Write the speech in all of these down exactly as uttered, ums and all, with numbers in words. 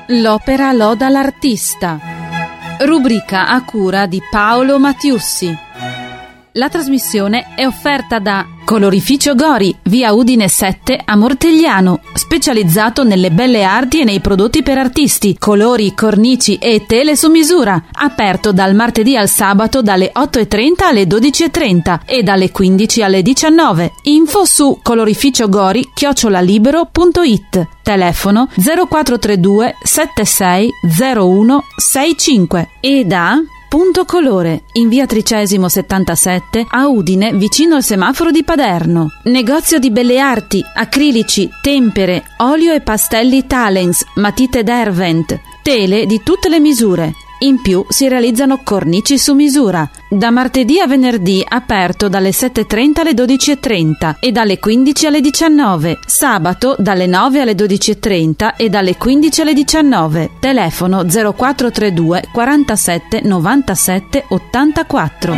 L'opera loda l'artista. Rubrica a cura di Paolo Mattiussi. La trasmissione è offerta da Colorificio Gori, via Udine sette a Mortegliano, specializzato nelle belle arti e nei prodotti per artisti, colori, cornici e tele su misura. Aperto dal martedì al sabato dalle otto e trenta alle dodici e trenta e dalle quindici alle diciannove. Info su colorificiogori chiocciola libero punto it. Telefono zero quattro tre due sette sei zero uno sei cinque. E da Punto Colore, in via Tricesimo settantasette a Udine, vicino al semaforo di Paderno. Negozio di belle arti, acrilici, tempere, olio e pastelli Talens, matite Derwent, tele di tutte le misure. In più si realizzano cornici su misura. Da martedì a venerdì aperto dalle sette e trenta alle dodici e trenta e dalle quindici alle diciannove. Sabato dalle nove alle dodici e trenta e dalle quindici alle diciannove. Telefono zero quattro tre due quarantasette novantasette ottantaquattro.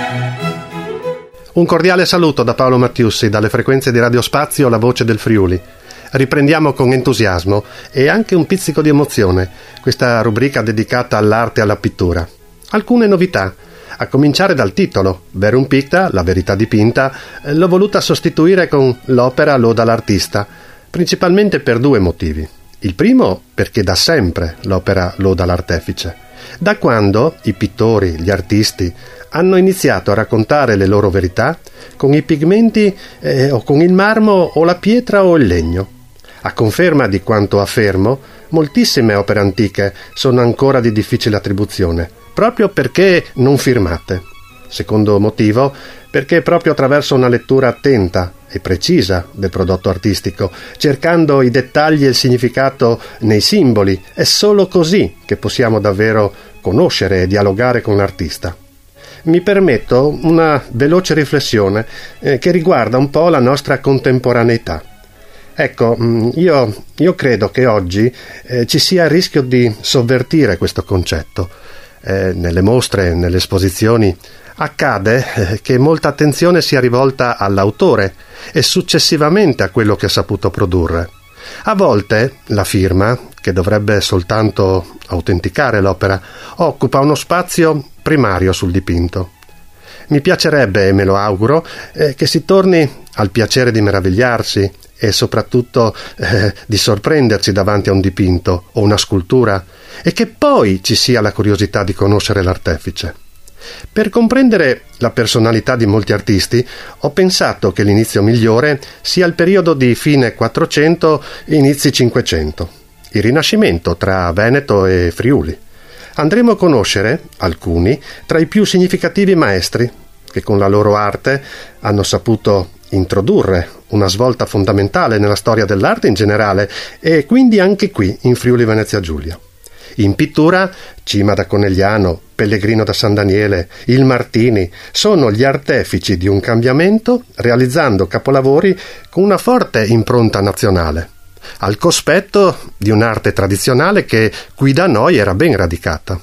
Un cordiale saluto da Paolo Mattiussi dalle frequenze di Radio Spazio, la voce del Friuli. Riprendiamo con entusiasmo e anche un pizzico di emozione questa rubrica dedicata all'arte e alla pittura. Alcune novità, a cominciare dal titolo. Verum Picta, la verità dipinta, l'ho voluta sostituire con l'opera loda l'artista, principalmente per due motivi. Il primo perché da sempre l'opera loda l'artefice. Da quando i pittori, gli artisti, hanno iniziato a raccontare le loro verità con i pigmenti eh, o con il marmo o la pietra o il legno. A conferma di quanto affermo, moltissime opere antiche sono ancora di difficile attribuzione, proprio perché non firmate. Secondo motivo, perché proprio attraverso una lettura attenta e precisa del prodotto artistico, cercando i dettagli e il significato nei simboli, è solo così che possiamo davvero conoscere e dialogare con l'artista. Mi permetto una veloce riflessione eh, che riguarda un po' la nostra contemporaneità. Ecco, io, io credo che oggi eh, ci sia il rischio di sovvertire questo concetto. Eh, nelle mostre, nelle esposizioni, accade eh, che molta attenzione sia rivolta all'autore e successivamente a quello che ha saputo produrre. A volte la firma, che dovrebbe soltanto autenticare l'opera, occupa uno spazio primario sul dipinto. Mi piacerebbe, e me lo auguro, eh, che si torni al piacere di meravigliarsi e soprattutto eh, di sorprendersi davanti a un dipinto o una scultura, e che poi ci sia la curiosità di conoscere l'artefice. Per comprendere la personalità di molti artisti ho pensato che l'inizio migliore sia il periodo di fine quattrocento e inizi cinquecento, il Rinascimento tra Veneto e Friuli. Andremo a conoscere alcuni tra i più significativi maestri che con la loro arte hanno saputo introdurre una svolta fondamentale nella storia dell'arte in generale e quindi anche qui in Friuli Venezia Giulia. In pittura, Cima da Conegliano, Pellegrino da San Daniele, il Martini sono gli artefici di un cambiamento realizzando capolavori con una forte impronta nazionale, al cospetto di un'arte tradizionale che qui da noi era ben radicata.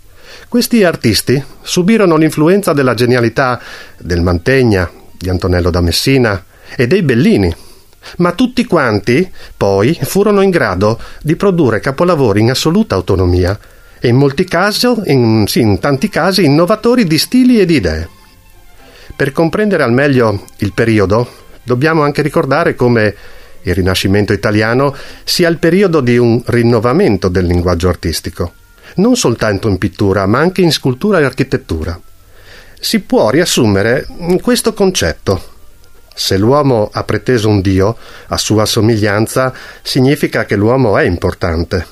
Questi artisti subirono l'influenza della genialità del Mantegna, di Antonello da Messina e dei Bellini, ma tutti quanti poi furono in grado di produrre capolavori in assoluta autonomia e in molti casi, in, sì, in tanti casi innovatori di stili e di idee. Per comprendere al meglio il periodo dobbiamo anche ricordare come il Rinascimento italiano sia il periodo di un rinnovamento del linguaggio artistico, non soltanto in pittura ma anche in scultura e architettura. Si può riassumere in questo concetto: se l'uomo ha preteso un Dio a sua somiglianza, significa che l'uomo è importante.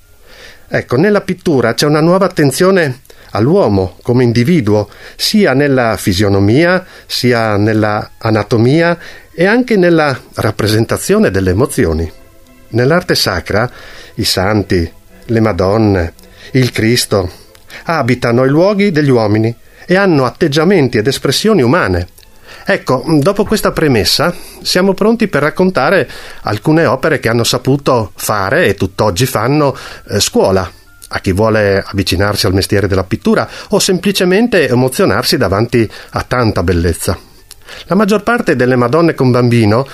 Ecco, nella pittura c'è una nuova attenzione all'uomo come individuo, sia nella fisionomia, sia nella anatomia e anche nella rappresentazione delle emozioni. Nell'arte sacra, i santi, le Madonne, il Cristo abitano i luoghi degli uomini e hanno atteggiamenti ed espressioni umane. Ecco, dopo questa premessa siamo pronti per raccontare alcune opere che hanno saputo fare e tutt'oggi fanno eh, scuola a chi vuole avvicinarsi al mestiere della pittura o semplicemente emozionarsi davanti a tanta bellezza. La maggior parte delle Madonne con bambino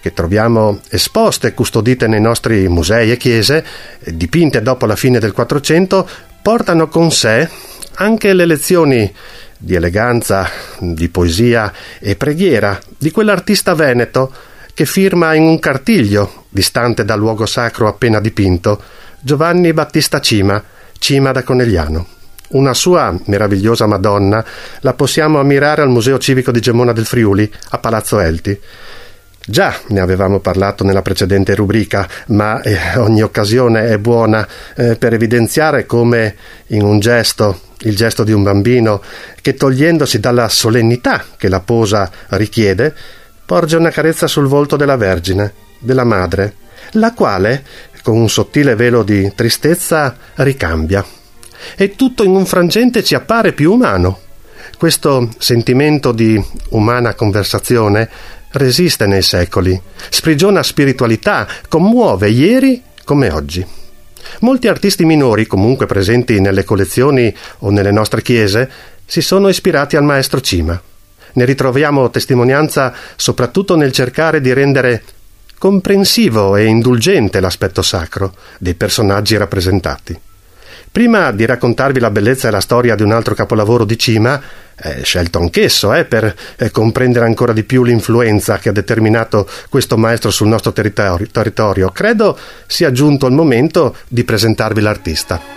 che troviamo esposte e custodite nei nostri musei e chiese, dipinte dopo la fine del Quattrocento, portano con sé anche le lezioni di eleganza, di poesia e preghiera di quell'artista veneto che firma in un cartiglio, distante dal luogo sacro appena dipinto, Giovanni Battista Cima, Cima da Conegliano. Una sua meravigliosa Madonna la possiamo ammirare al Museo Civico di Gemona del Friuli, a Palazzo Elti. Già ne avevamo parlato nella precedente rubrica, ma eh, ogni occasione è buona eh, per evidenziare come in un gesto, il gesto di un bambino, che togliendosi dalla solennità che la posa richiede, porge una carezza sul volto della Vergine, della Madre, la quale, con un sottile velo di tristezza, ricambia. E tutto in un frangente ci appare più umano. Questo sentimento di umana conversazione resiste nei secoli, sprigiona spiritualità, commuove ieri come oggi. Molti artisti minori, comunque presenti nelle collezioni o nelle nostre chiese, si sono ispirati al maestro Cima. Ne ritroviamo testimonianza soprattutto nel cercare di rendere comprensivo e indulgente l'aspetto sacro dei personaggi rappresentati. Prima di raccontarvi la bellezza e la storia di un altro capolavoro di Cima, eh, scelto anch'esso eh, per eh, comprendere ancora di più l'influenza che ha determinato questo maestro sul nostro territorio, territorio, credo sia giunto il momento di presentarvi l'artista.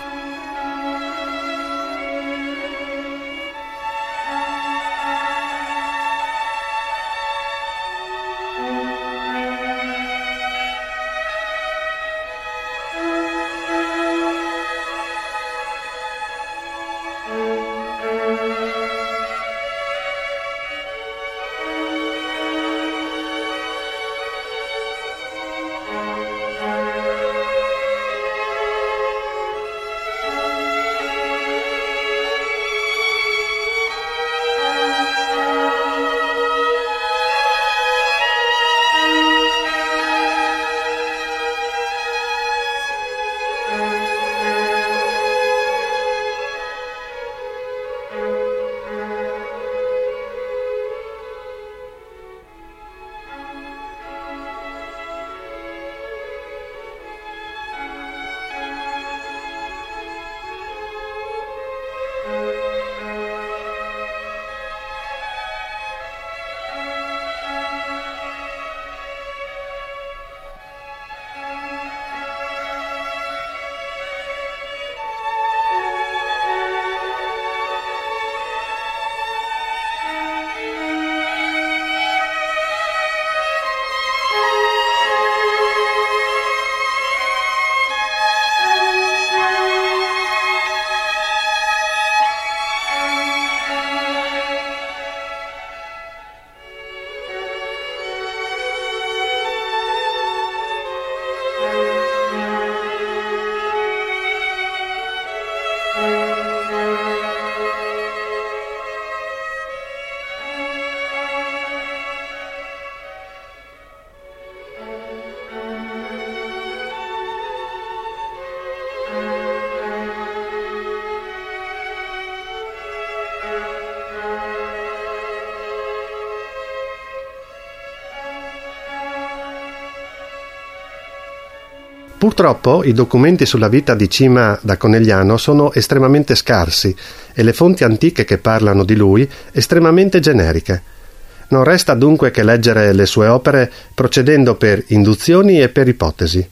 Purtroppo i documenti sulla vita di Cima da Conegliano sono estremamente scarsi e le fonti antiche che parlano di lui estremamente generiche. Non resta dunque che leggere le sue opere procedendo per induzioni e per ipotesi.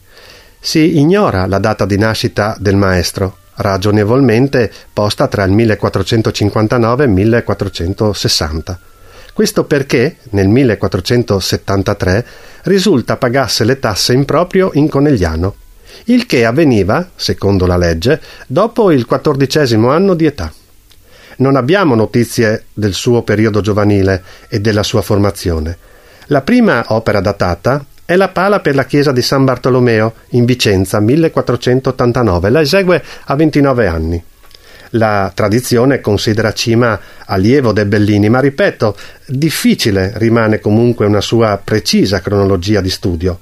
Si ignora la data di nascita del maestro, ragionevolmente posta tra il millequattrocentocinquantanove e il millequattrocentosessanta. Questo perché nel millequattrocentosettantatré risulta pagasse le tasse in proprio in Conegliano, il che avveniva, secondo la legge, dopo il quattordicesimo anno di età. Non abbiamo notizie del suo periodo giovanile e della sua formazione. La prima opera datata è la pala per la chiesa di San Bartolomeo in Vicenza, millequattrocentottantanove. La esegue a ventinove anni. La tradizione considera Cima allievo dei Bellini, ma ripeto, difficile rimane comunque una sua precisa cronologia di studio.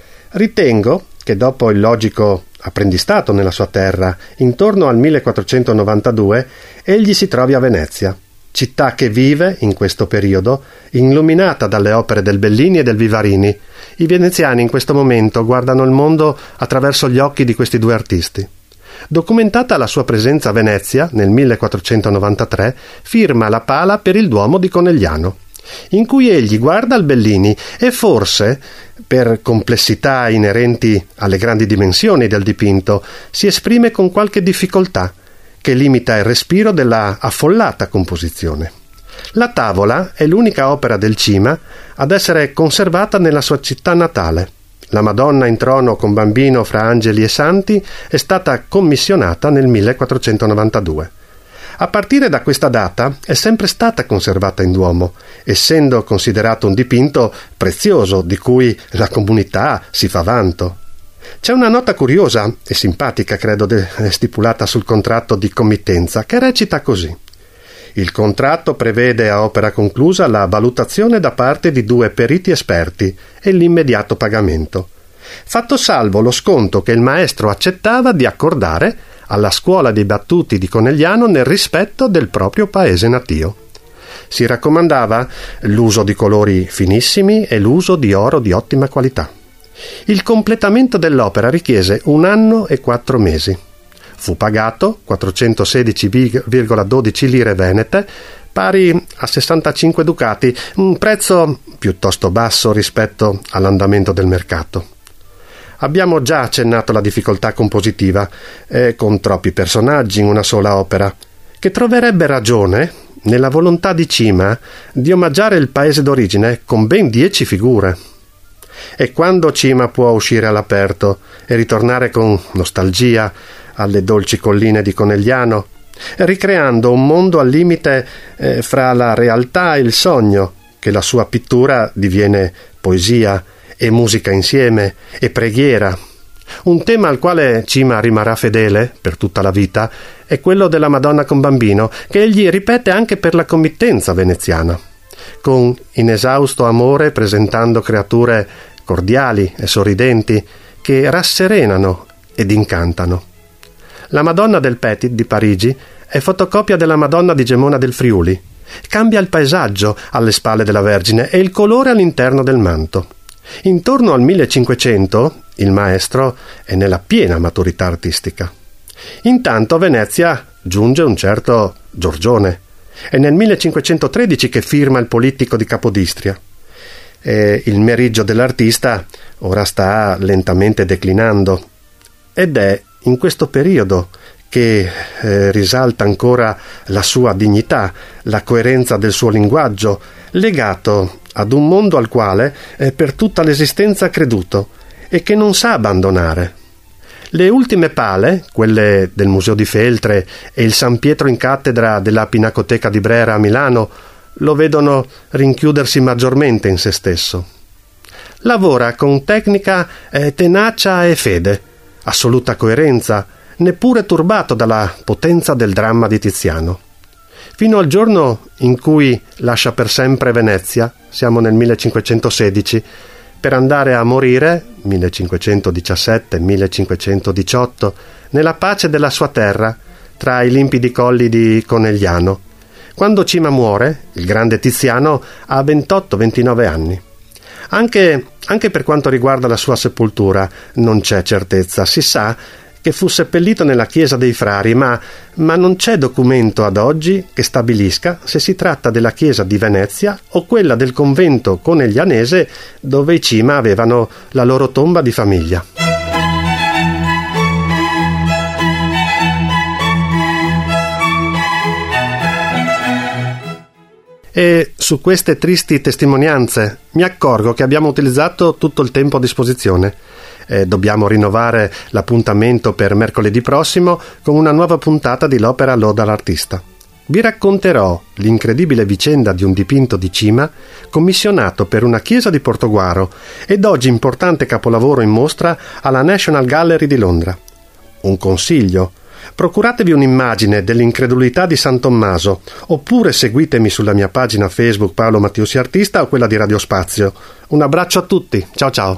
Ritengo che dopo il logico apprendistato nella sua terra, intorno al millequattrocentonovantadue, egli si trovi a Venezia. città che vive, in questo periodo, illuminata dalle opere del Bellini e del Vivarini. I veneziani in questo momento guardano il mondo attraverso gli occhi di questi due artisti. Documentata la sua presenza a Venezia nel millequattrocentonovantatré, firma la pala per il Duomo di Conegliano, in cui egli guarda il Bellini e forse, per complessità inerenti alle grandi dimensioni del dipinto, si esprime con qualche difficoltà, che limita il respiro della affollata composizione. La tavola è l'unica opera del Cima ad essere conservata nella sua città natale. La Madonna in trono con bambino fra angeli e santi è stata commissionata nel millequattrocentonovantadue. A partire da questa data è sempre stata conservata in Duomo, essendo considerato un dipinto prezioso di cui la comunità si fa vanto. C'è una nota curiosa e simpatica, credo, de- stipulata sul contratto di committenza, che recita così: il contratto prevede a opera conclusa la valutazione da parte di due periti esperti e l'immediato pagamento, fatto salvo lo sconto che il maestro accettava di accordare alla Scuola dei Battuti di Conegliano nel rispetto del proprio paese natio. Si raccomandava l'uso di colori finissimi e l'uso di oro di ottima qualità. Il completamento dell'opera richiese un anno e quattro mesi. Fu pagato quattrocentosedici virgola dodici lire venete, pari a sessantacinque ducati, un prezzo piuttosto basso rispetto all'andamento del mercato. Abbiamo già accennato alla difficoltà compositiva, eh, con troppi personaggi in una sola opera, che troverebbe ragione nella volontà di Cima di omaggiare il paese d'origine con ben dieci figure. E quando Cima può uscire all'aperto e ritornare con nostalgia alle dolci colline di Conegliano, ricreando un mondo al limite eh, fra la realtà e il sogno, che la sua pittura diviene poesia e musica insieme e preghiera. Un tema al quale Cima rimarrà fedele per tutta la vita è quello della Madonna con bambino, che egli ripete anche per la committenza veneziana, con inesausto amore presentando creature cordiali e sorridenti che rasserenano ed incantano. La Madonna del Petit di Parigi è fotocopia della Madonna di Gemona del Friuli. Cambia il paesaggio alle spalle della Vergine e il colore all'interno del manto. Intorno al millecinquecento il maestro è nella piena maturità artistica. Intanto a Venezia giunge un certo Giorgione. È nel millecinquecentotredici che firma il Polittico di Capodistria. E il meriggio dell'artista ora sta lentamente declinando, ed è in questo periodo che eh, risalta ancora la sua dignità, la coerenza del suo linguaggio, legato ad un mondo al quale eh, per tutta l'esistenza ha creduto e che non sa abbandonare. Le ultime pale, quelle del Museo di Feltre e il San Pietro in cattedra della Pinacoteca di Brera a Milano, lo vedono rinchiudersi maggiormente in se stesso. Lavora con tecnica, eh, tenacia e fede, assoluta coerenza, neppure turbato dalla potenza del dramma di Tiziano. Fino al giorno in cui lascia per sempre Venezia, siamo nel millecinquecentosedici, per andare a morire, millecinquecentodiciassette millecinquecentodiciotto, nella pace della sua terra, tra i limpidi colli di Conegliano. Quando Cima muore, il grande Tiziano ha ventotto ventinove anni. Anche, anche per quanto riguarda la sua sepoltura non c'è certezza. Si sa che fu seppellito nella chiesa dei Frari, ma, ma non c'è documento ad oggi che stabilisca se si tratta della chiesa di Venezia o quella del convento coneglianese dove i Cima avevano la loro tomba di famiglia. E su queste tristi testimonianze mi accorgo che abbiamo utilizzato tutto il tempo a disposizione. Eh, dobbiamo rinnovare l'appuntamento per mercoledì prossimo con una nuova puntata di l'opera Loda all'artista. Vi racconterò l'incredibile vicenda di un dipinto di Cima commissionato per una chiesa di Portoguaro ed oggi importante capolavoro in mostra alla National Gallery di Londra. Un consiglio: procuratevi un'immagine dell'incredulità di San Tommaso, oppure seguitemi sulla mia pagina Facebook Paolo Mattiussi Artista o quella di Radio Spazio. Un abbraccio a tutti, ciao ciao!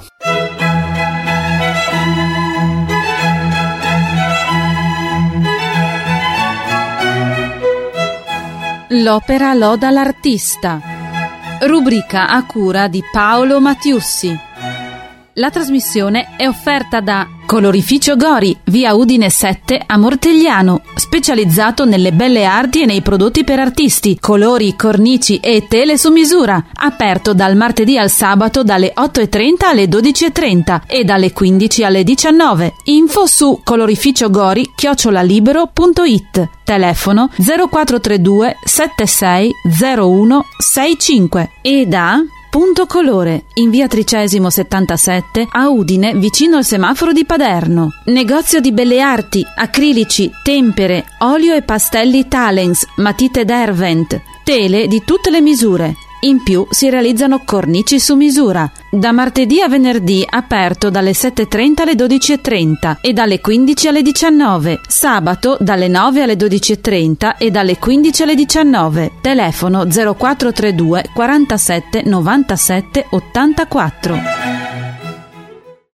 L'opera loda l'artista. Rubrica a cura di Paolo Matiussi. La trasmissione è offerta da Colorificio Gori, via Udine sette a Mortegliano, specializzato nelle belle arti e nei prodotti per artisti, colori, cornici e tele su misura. Aperto dal martedì al sabato dalle otto e trenta alle dodici e trenta e dalle quindici alle diciannove. Info su colorificiogori chiocciola libero punto it. Telefono zero quattro tre due sette sei zero uno sei cinque. E da Punto Colore, in via Tricesimo settantasette a Udine, vicino al semaforo di Paderno. Negozio di belle arti, acrilici, tempere, olio e pastelli Talens, matite Derwent, tele di tutte le misure. In più si realizzano cornici su misura. Da martedì a venerdì aperto dalle sette e trenta alle dodici e trenta e dalle quindici alle diciannove. Sabato dalle nove alle dodici e trenta e dalle quindici alle diciannove. Telefono zero quattro tre due quarantasette novantasette ottantaquattro.